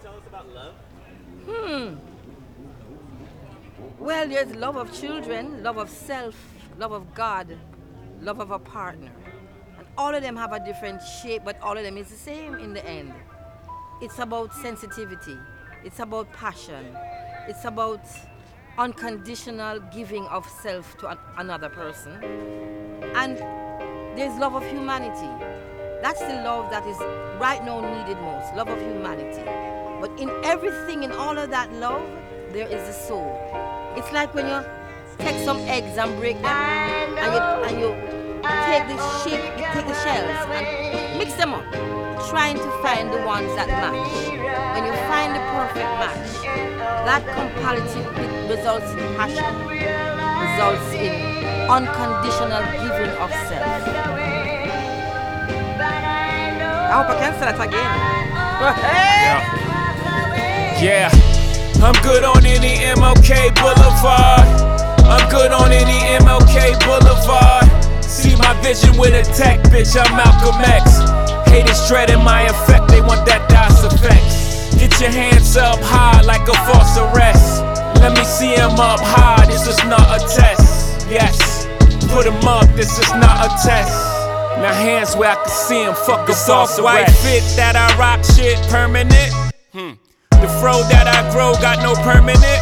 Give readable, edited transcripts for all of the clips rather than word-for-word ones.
tell us about love? Well, there's love of children, love of self, love of God, love of a partner. And all of them have a different shape, but all of them is the same in the end. It's about sensitivity. It's about passion. It's about unconditional giving of self to another person. And there's love of humanity. That's the love that is right now needed most, love of humanity. But in everything, in all of that love, there is a soul. It's like when you take some eggs and break them, and you take the shells and mix them up, trying to find the ones that match. When you find the perfect match, that comparative results in passion, results in unconditional giving of self. I hope I can say that again. Yeah, I'm good on any MLK Boulevard. I'm good on any MLK Boulevard. See my vision with a tech, bitch, I'm Malcolm X. Haters dreading my effect, they want that DOS effect. Get your hands up high like a false arrest. Let me see him up high, this is not a test. Yes, put him up, this is not a test. Now hands where I can see him, fuck a false arrest. White fit that I rock shit permanent. The fro that I grow got no permanent.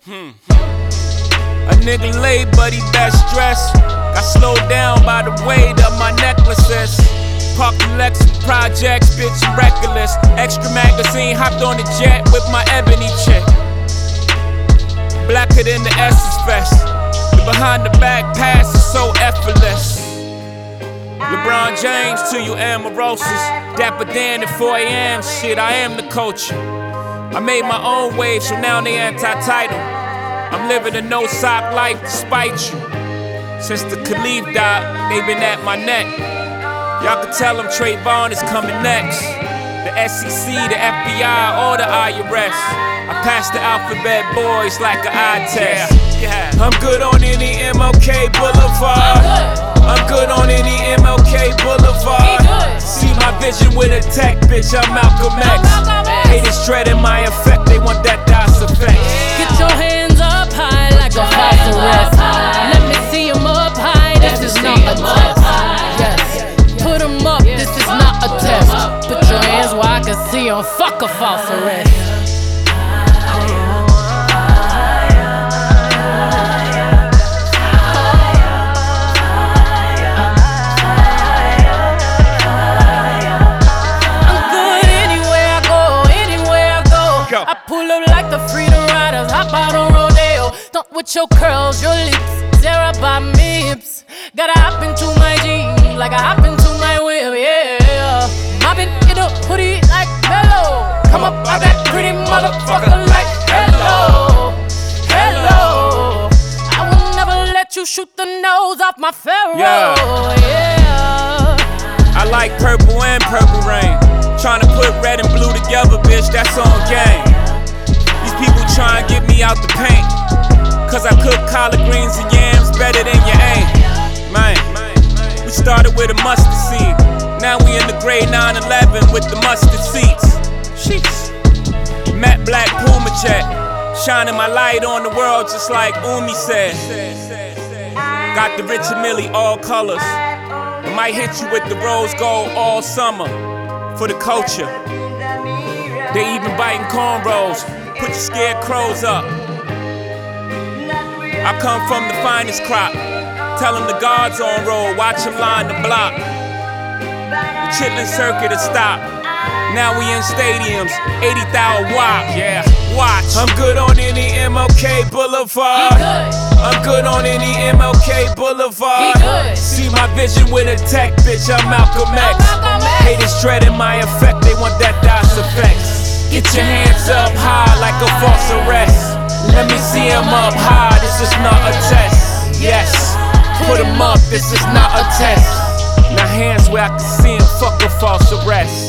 A nigga late, but he best dressed. Got slowed down by the weight of my necklaces. Parked the Lexus projects, bitch, I'm reckless. Extra magazine, hopped on the jet with my ebony chick. Blacker than the Essence Fest. The behind the back pass is so effortless. LeBron James to you Amorosos. Dapper Dan at 4 a.m. Shit, I am the culture. I made my own wave, so now they anti-title. I'm living a no-sock life despite you. Since the Khalif died, they been at my neck. Y'all can tell them Trayvon is coming next. The SEC, the FBI, or the IRS. I pass the alphabet boys like an eye test. I'm good on any MLK Boulevard. I'm good on any MLK Boulevard. See my vision with a tech, bitch, I'm Malcolm X. Haters dreading my effect, they want that DOS effect. Get your hands up high like a false arrest. Let me see them up high, this is not a test. Yes, put them up, this is not a test. Put your hands where I can see them, fuck a false arrest. I pull up like the freedom riders, hop out on rodeo. Stomp with your curls, your lips, tear up by me hips. Gotta hop into my jeans, like I hop into my whip, yeah. Mobbing in a hoodie like Mellow. Come up out that pretty motherfucker like hello, hello. I will never let you shoot the nose off my Pharaoh, yeah. I like purple and purple rain. Tryna put red and blue together, bitch, that's on game. These people tryna get me out the paint. Cause I cook collard greens and yams better than your aim. Man, we started with a mustard seed. Now we in the grade 911 with the mustard seats. Sheesh. Matte black Puma jet. Shining my light on the world just like Umi said. Got the Richard Mille all colors. I might hit you with the rose gold all summer. For the culture. They even biting cornrows. Put your scarecrows up. I come from the finest crop. Tell them the guards on roll. Watch them line the block. The chitlin circuit has stopped. Now we in stadiums. 80,000 wop. Yeah, watch. I'm good on any MLK Boulevard. I'm good on any MLK Boulevard. See my vision with a tech, bitch, I'm Malcolm X. Haters dreading my effect, they want that DOS effect. Get your hands up high like a false arrest. Let me see him up high, this is not a test. Yes, put him up, this is not a test. Now hands where I can see him, fuck a false arrest.